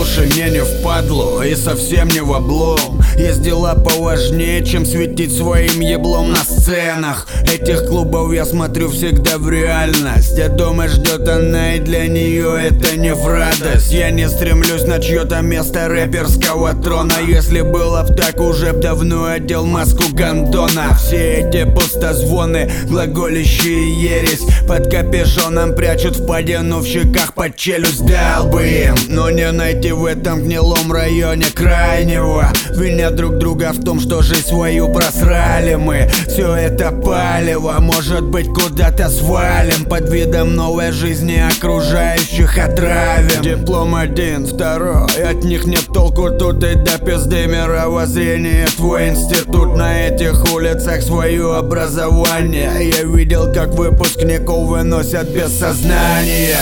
Слушай, мне не впадлу и совсем не в облом. Есть дела поважнее, чем светить своим еблом на сценах. Этих клубов я смотрю всегда в реальность, а дома ждет она, и для нее это не в радость. Я не стремлюсь на чье-то место рэперского трона. Если было б так, уже б давно одел маску гондона. Все эти пустозвоны, глаголищие ересь, под капюшоном прячут впадину в щеках под челюсть. Дал бы им, но не найти в этом гнилом районе крайнего. Винят друг друга в том, что жизнь свою просрали мы. Все это палево, может быть, куда-то свалим под видом новой жизни, окружающих отравим. Диплом один, второй, от них нет толку тут и до пизды мировоззрения. Твой институт на этих улицах свое образование. Я видел, как выпускников выносят без сознания.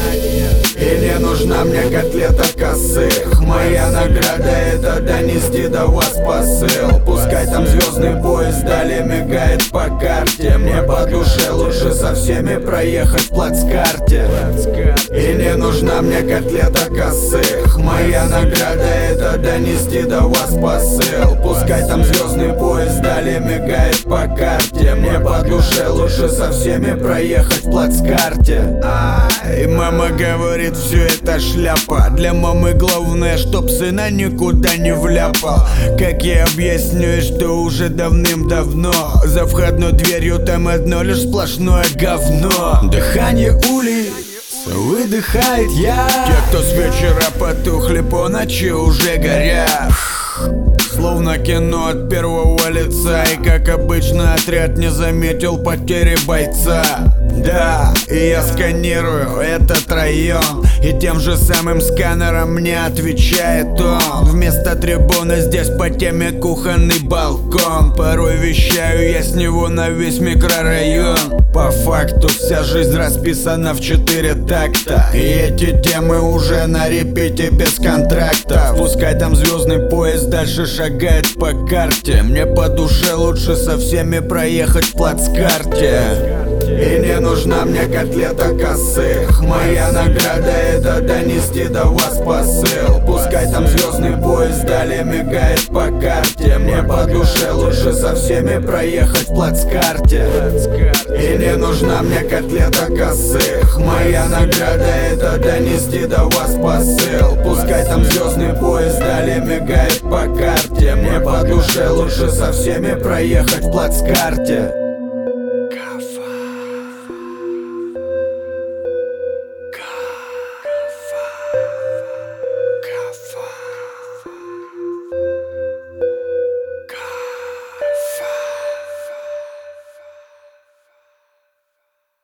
И не нужна мне котлета косых. Моя награда — это донести до вас посыл. Пускай там звездный поезд вдали мигает по карте. Мне по душе лучше со всеми проехать в плацкарте. И не нужна мне котлета косых. Моя награда — это донести до вас посыл. Пускай там звездный поезд вдали мигает по карте. Мне по душе лучше со всеми проехать в плацкарте. И мама говорит, все это шляпа. Для мамы главное, чтоб сына никуда не вляпал. Как я объясню, что уже давным-давно за входной дверью там одно лишь сплошное говно. Дыхание улиц выдыхает я. Те, кто с вечера потухли, по ночи уже горят. Словно кино от первого лица. И как обычно отряд не заметил потери бойца. Да, и я сканирую этот район, и тем же самым сканером мне отвечает он. Вместо трибуны здесь по теме кухонный балкон. Порой вещаю я с него на весь микрорайон. По факту вся жизнь расписана в 4 такта, и эти темы уже на репите без контракта. Пускай там звездный поезд дальше шагает по карте. Мне по душе лучше со всеми проехать в плацкарте. И не нужна мне котлета косых. Моя награда — это донести до вас посыл. Пускай там звездный поезд вдали мигает по карте. Мне по душе лучше со всеми проехать в плацкарте. И не нужна мне котлета косых. Моя награда — это донести до вас посыл. Пускай там звездный поезд вдали мигает по карте. Мне по душе лучше со всеми проехать в плацкарте.